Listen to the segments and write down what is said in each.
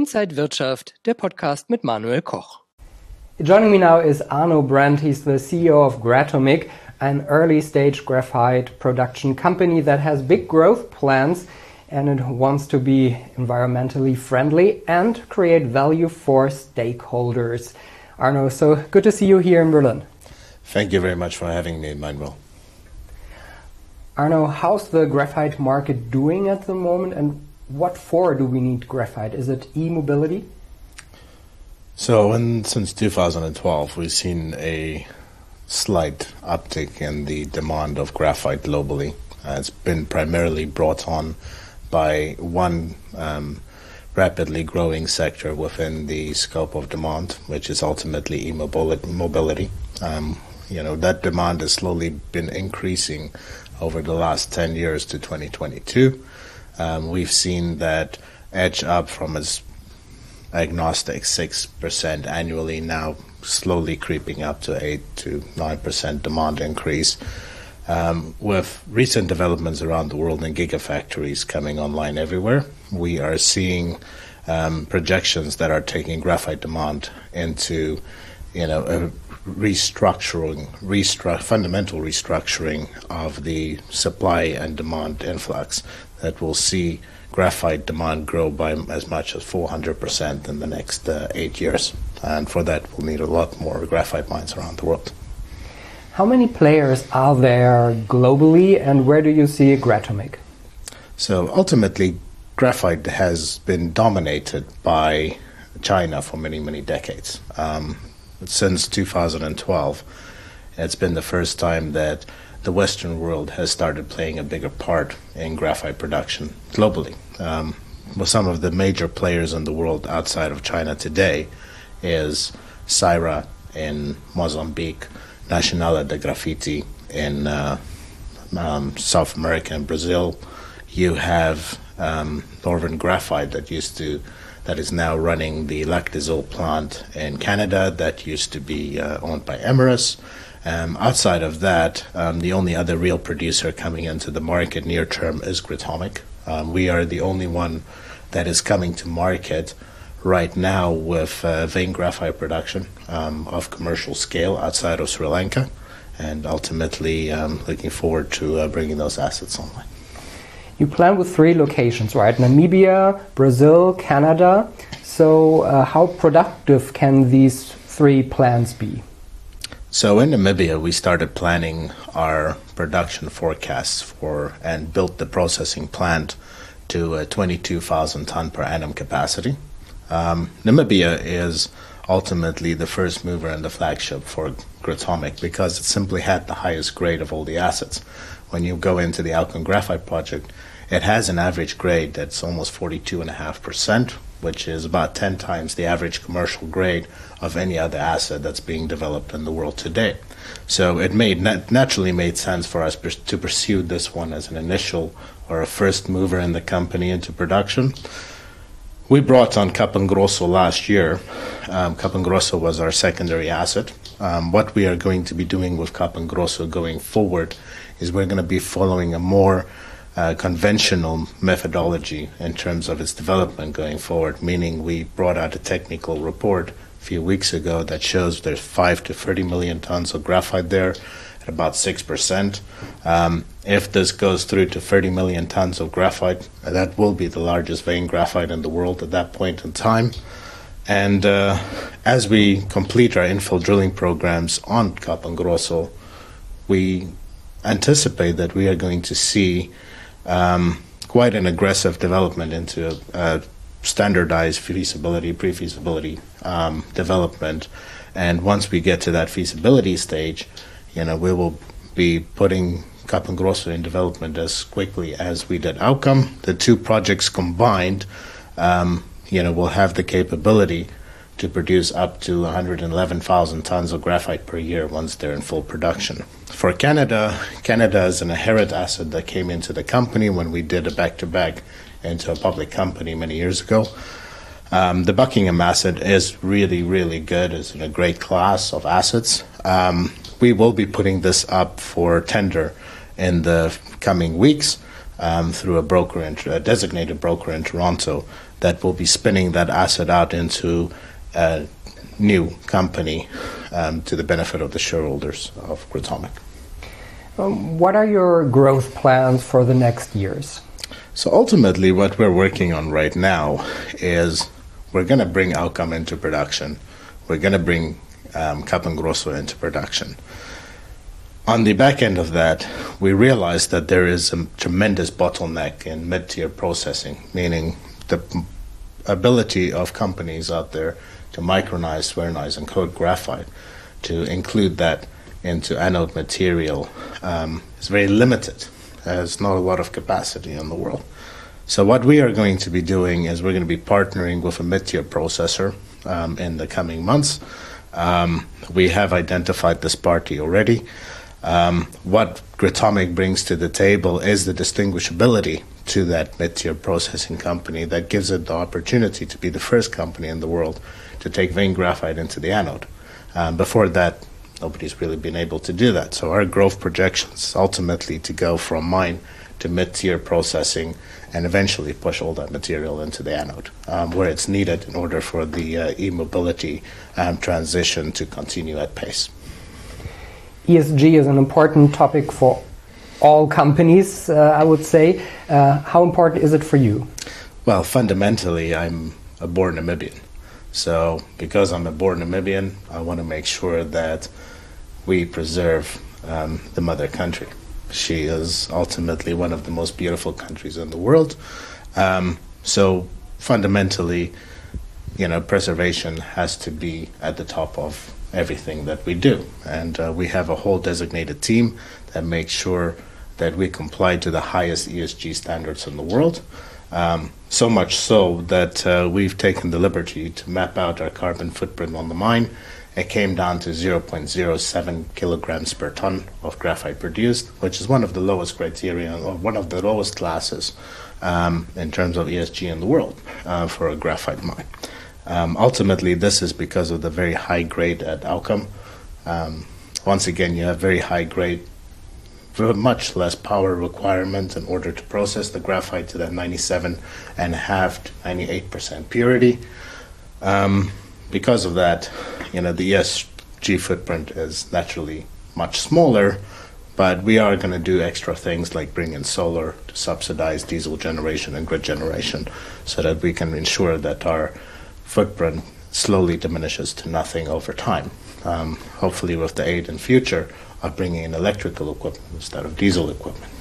Inside Wirtschaft, der Podcast mit Manuel Koch. Joining me now is Arno Brandt. He's the CEO of Gratomic, an early-stage graphite production company that has big growth plans and it wants to be environmentally friendly and create value for stakeholders. Arno, so good to see you here in Berlin. Thank you very much for having me, Manuel. Arno, how's the graphite market doing at the moment, and what for do we need graphite? Is it e-mobility? So since 2012, we've seen a slight uptick in the demand of graphite globally. It's been primarily brought on by one rapidly growing sector within the scope of demand, which is ultimately e-mobility. That demand has slowly been increasing over the last 10 years to 2022. We've seen that edge up from its agnostic 6% annually, now slowly creeping up to 8 to 9% demand increase. With recent developments around the world and gigafactories coming online everywhere, we are seeing projections that are taking graphite demand into a fundamental restructuring of the supply and demand influx that will see graphite demand grow by as much as 400% in the next 8 years. And for that, we'll need a lot more graphite mines around the world. How many players are there globally, and where do you see Gratomic? So ultimately, graphite has been dominated by China for many, many decades. Since 2012, it's been the first time that the Western world has started playing a bigger part in graphite production globally. Some of the major players in the world outside of China today is Saira in Mozambique, Nacional de Grafite in South America and Brazil. You have Northern Graphite that is now running the Lactazol plant in Canada that used to be owned by Emirates. Outside of that, the only other real producer coming into the market near term is Gratomic. We are the only one that is coming to market right now with vein graphite production of commercial scale outside of Sri Lanka, and ultimately looking forward to bringing those assets online. You plan with 3 locations, right? Namibia, Brazil, Canada. So how productive can these 3 plants be? So in Namibia, we started planning our production forecasts and built the processing plant to a 22,000 ton per annum capacity. Namibia is ultimately the first mover and the flagship for Gratomic because it simply had the highest grade of all the assets. When you go into the Alcan Graphite project, it has an average grade that's almost 42.5%, which is about 10 times the average commercial grade of any other asset that's being developed in the world today. So it naturally made sense for us to pursue this one as an initial or a first mover in the company into production. We brought on Capão Grosso last year. Capão Grosso was our secondary asset. What we are going to be doing with Capão Grosso going forward is we're going to be following a more conventional methodology in terms of its development going forward, meaning we brought out a technical report a few weeks ago that shows there's 5 to 30 million tons of graphite there at about 6%. If this goes through to 30 million tons of graphite, that will be the largest vein graphite in the world at that point in time. And as we complete our infill drilling programs on Capão Grosso, we anticipate that we are going to see quite an aggressive development into a standardized pre-feasibility development. And once we get to that feasibility stage, we will be putting Capão Grosso in development as quickly as we did Outcome. The 2 projects combined, will have the capability to produce up to 111,000 tons of graphite per year once they're in full production. For Canada is an inherent asset that came into the company when we did a back-to-back into a public company many years ago. The Buckingham asset is really, really good. It's in a great class of assets. We will be putting this up for tender in the coming weeks through a designated broker in Toronto that will be spinning that asset out into a new company to the benefit of the shareholders of Gratomic. What are your growth plans for the next years? So ultimately what we're working on right now is we're going to bring Aucam into production. We're going to bring Capon Grosso into production. On the back end of that, we realized that there is a tremendous bottleneck in mid-tier processing, meaning the ability of companies out there to micronize, spherize, and coat graphite, to include that into anode material is very limited. There's not a lot of capacity in the world. So what we are going to be doing is we're going to be partnering with a mid-tier processor in the coming months. We have identified this party already. What Gratomic brings to the table is the distinguishability to that mid-tier processing company that gives it the opportunity to be the first company in the world to take vein graphite into the anode. Before that, nobody's really been able to do that. So our growth projections ultimately to go from mine to mid-tier processing and eventually push all that material into the anode where it's needed in order for the e-mobility transition to continue at pace. ESG is an important topic for all companies, I would say. How important is it for you? Well, fundamentally, I'm a born Namibian. So because I'm a born Namibian, I want to make sure that we preserve the mother country. She is ultimately one of the most beautiful countries in the world. So fundamentally, preservation has to be at the top of everything that we do. And we have a whole designated team that makes sure that we comply to the highest ESG standards in the world. So much so that we've taken the liberty to map out our carbon footprint on the mine. It came down to 0.07 kilograms per ton of graphite produced, which is one of the lowest criteria, or one of the lowest classes in terms of ESG in the world for a graphite mine. Ultimately, this is because of the very high grade at Aucam. Once again, you have very high grade, much less power requirement in order to process the graphite to that 97.5% to 98% purity. Because of that, the ESG footprint is naturally much smaller, but we are going to do extra things like bring in solar to subsidize diesel generation and grid generation so that we can ensure that our footprint slowly diminishes to nothing over time. Hopefully with the aid in future of bringing in electrical equipment instead of diesel equipment.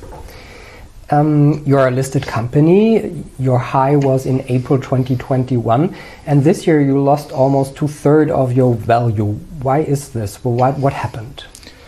You're a listed company. Your high was in April 2021, and this year you lost almost 2/3 of your value. Why is this? Well, what happened?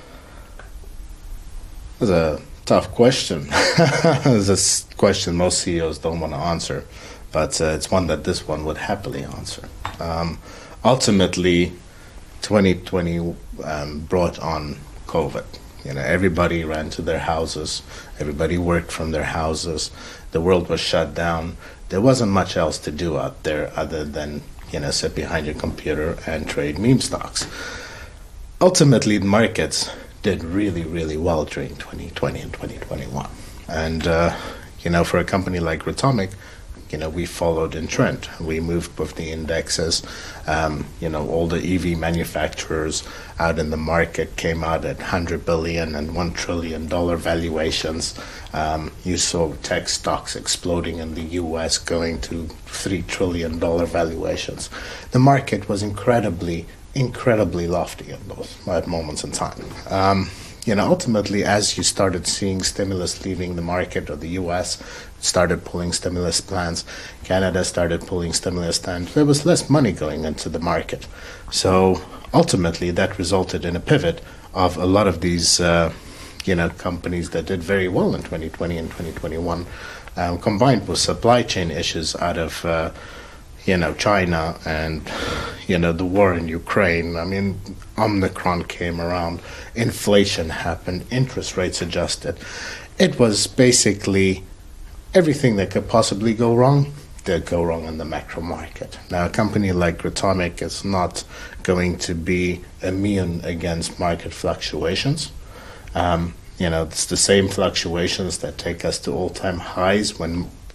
That's a tough question. It's a question most CEOs don't want to answer, but it's one that this one would happily answer. Ultimately, 2020 brought on COVID. Everybody ran to their houses. Everybody worked from their houses. The world was shut down. There wasn't much else to do out there other than, sit behind your computer and trade meme stocks. Ultimately, the markets did really, really well during 2020 and 2021. And, for a company like Gratomic, we followed in trend. We moved with the indexes. All the EV manufacturers out in the market came out at $100 billion and $1 trillion valuations. You saw tech stocks exploding in the US going to $3 trillion valuations. The market was incredibly lofty at those moments in time. Ultimately, as you started seeing stimulus leaving the market, or the U.S. started pulling stimulus plans, Canada started pulling stimulus plans, there was less money going into the market. So ultimately, that resulted in a pivot of a lot of these, companies that did very well in 2020 and 2021, combined with supply chain issues out of China and, the war in Ukraine. I mean, Omicron came around, inflation happened, interest rates adjusted. It was basically everything that could possibly go wrong did go wrong in the macro market. Now, a company like Gratomic is not going to be immune against market fluctuations. It's the same fluctuations that take us to all-time highs when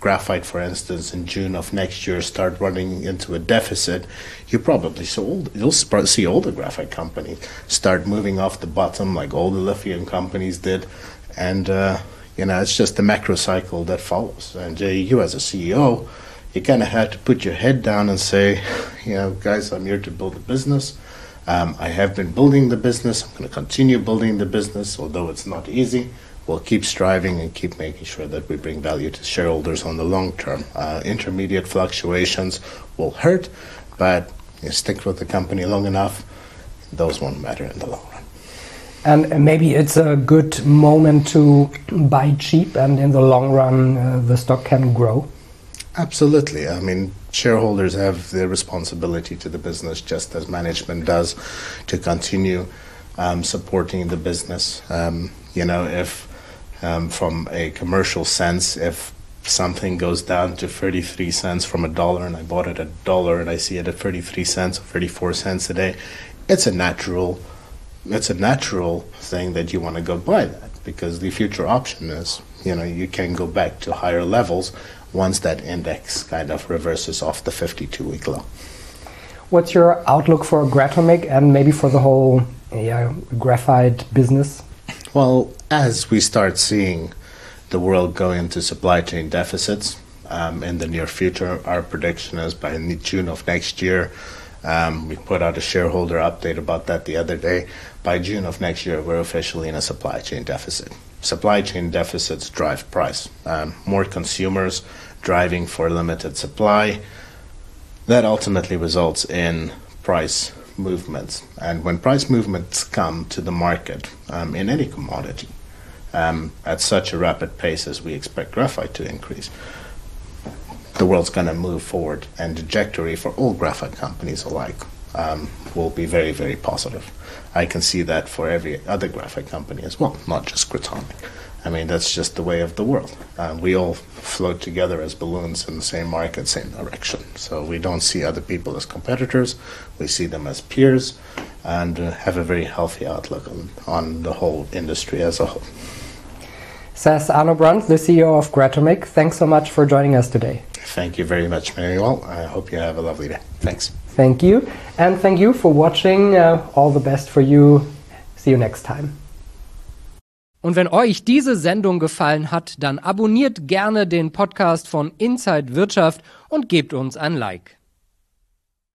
graphite, for instance, in June of next year start running into a deficit, you'll see all the graphite companies start moving off the bottom like all the lithium companies did. And, it's just the macro cycle that follows. And you as a CEO, you kind of had to put your head down and say, guys, I'm here to build a business. I have been building the business. I'm going to continue building the business, although it's not easy. We'll keep striving and keep making sure that we bring value to shareholders on the long term. Intermediate fluctuations will hurt, but you stick with the company long enough, those won't matter in the long run. And maybe it's a good moment to buy cheap, and in the long run, the stock can grow. Absolutely. I mean, shareholders have the responsibility to the business, just as management does, to continue supporting the business. If from a commercial sense, if something goes down to 33 cents from $1 and I bought it at $1 and I see it at 33 cents or 34 cents a day, it's a natural thing that you want to go buy that, because the future option is, you can go back to higher levels once that index kind of reverses off the 52-week low. What's your outlook for Gratomic and maybe for the whole graphite business? Well, as we start seeing the world go into supply chain deficits in the near future, our prediction is by June of next year, we put out a shareholder update about that the other day, by June of next year, we're officially in a supply chain deficit. Supply chain deficits drive price. More consumers driving for limited supply, that ultimately results in price movements. And when price movements come to the market in any commodity at such a rapid pace as we expect graphite to increase, the world's going to move forward, and the trajectory for all graphite companies alike will be very, very positive. I can see that for every other graphite company as well, not just Gratomic. I mean, that's just the way of the world. We all float together as balloons in the same market, same direction. So we don't see other people as competitors. We see them as peers, and have a very healthy outlook on the whole industry as a whole. Says Arno Brandt, the CEO of Gratomic. Thanks so much for joining us today. Thank you very much, Manuel. I hope you have a lovely day. Thanks. Thank you. And thank you for watching. All the best for you. See you next time. Und wenn euch diese Sendung gefallen hat, dann abonniert gerne den Podcast von Inside Wirtschaft und gebt uns ein Like.